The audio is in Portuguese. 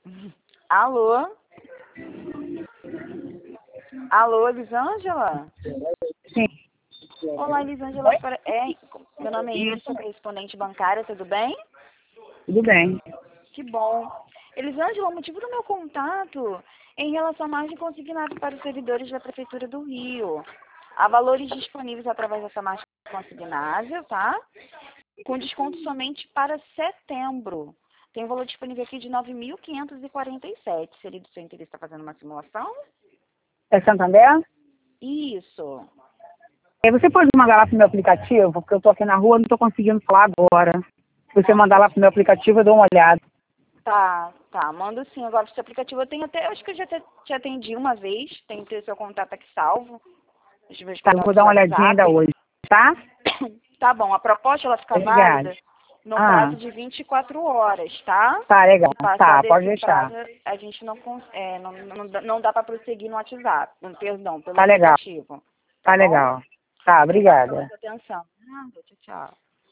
Alô? Alô, Elisângela? Sim. Olá, Elisângela. Meu nome é Iris, sou correspondente bancária, tudo bem? Tudo bem. Que bom. Elisângela, o motivo do meu contato é em relação à margem consignada para os servidores da Prefeitura do Rio. Há valores disponíveis através dessa margem consignada, tá? Com desconto somente para setembro. Tem um valor disponível aqui de R$ 9.547. Seria do seu interesse estar fazendo uma simulação? É Santander? Isso. Você pode mandar lá pro meu aplicativo, porque eu tô aqui na rua, não tô conseguindo falar agora. Se você mandar lá pro meu aplicativo, eu dou uma olhada. Tá. Mando sim. Agora, esse aplicativo eu tenho até, acho que eu já te atendi uma vez. Tem que ter seu contato aqui salvo. Os meus Tá, eu vou contatos dar de uma olhadinha ainda WhatsApp. hoje, tá? Tá bom. A proposta, ela fica Obrigada. válida no prazo de 24 horas, tá? Tá, legal. Se passar Tá, pode desse deixar. prazo, a gente não dá para prosseguir no WhatsApp. Perdão, pelo Tá legal. aplicativo. Tá Tá bom? legal. Tá, Obrigada pela obrigada. sua atenção. Tchau, tchau.